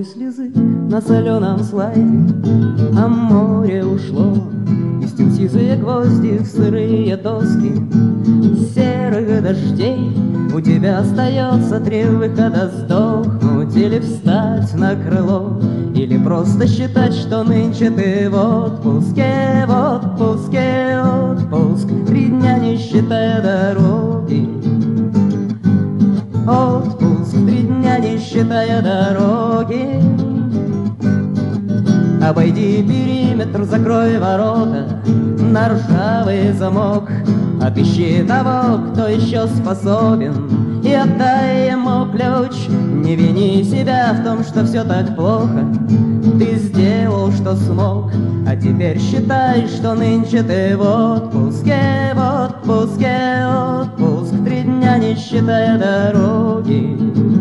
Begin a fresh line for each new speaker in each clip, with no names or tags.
Кровью слезы на соленом слайде, а море ушло. Истин сизые гвозди в сырые доски серых дождей. У тебя остается 3 выхода: сдохнуть или встать на крыло, или просто считать, что нынче ты в отпуске, в отпуске, отпуск 3 дня не считая дороги. Отпуск 3 дня не считая дороги. Обойди периметр, закрой ворота на ржавый замок. Отыщи того, кто еще способен, и отдай ему ключ. Не вини себя в том, что все так плохо. Ты сделал, что смог, а теперь считай, что нынче ты в отпуске, в отпуске, отпуск 3 дня не считая дороги.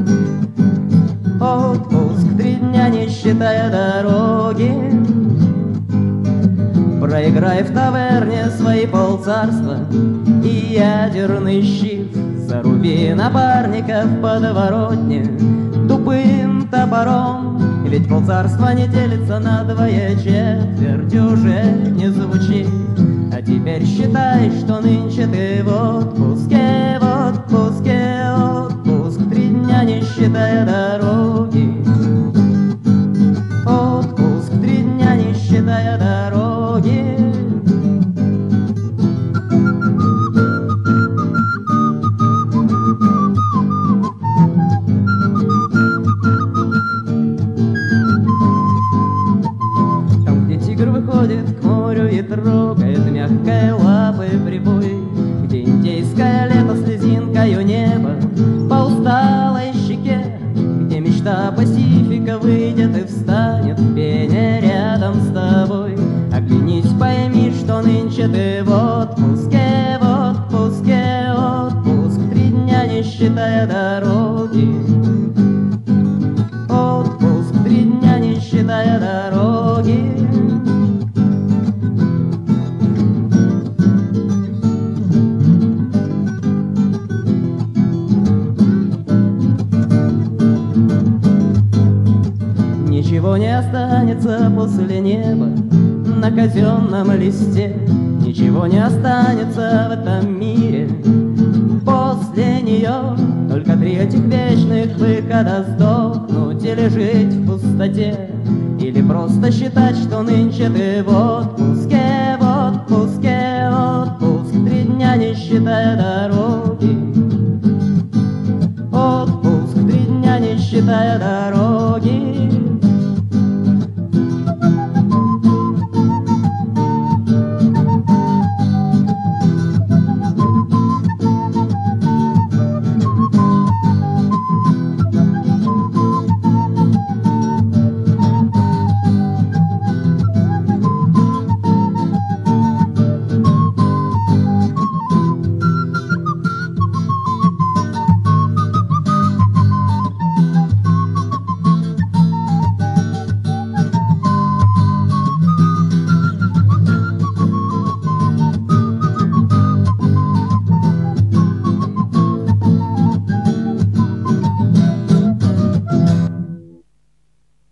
Отпуск 3 дня не считая дороги. Проиграй в таверне свои полцарства и ядерный щит. Заруби напарника в подворотне тупым топором. Ведь полцарства не делится на 2, четверть уже не звучит. А теперь считай, что нынче ты в отпуске, в отпуске, отпуск 3 дня не считая дороги. Отпуск 3 дня не считая дороги. Там, где тигр выходит к морю и трогает мягкой лапой прибой, где индейское лето слезинкою неба по усталой щеке, где мечта Пасифика выйдет и встанет в пене рядом с тобой. Оглянись, пойми, что нынче ты в отпуске, в отпуске, отпуск 3 дня не считая дороги. Отпуск 3 дня не считая дороги. Ничего не останется после неба на казенном листе. Ничего не останется в этом мире после нее. Только 3 этих вечных выхода: сдохнуть или жить в пустоте, или просто считать, что нынче ты в отпуске, в отпуске, отпуск 3 дня не считая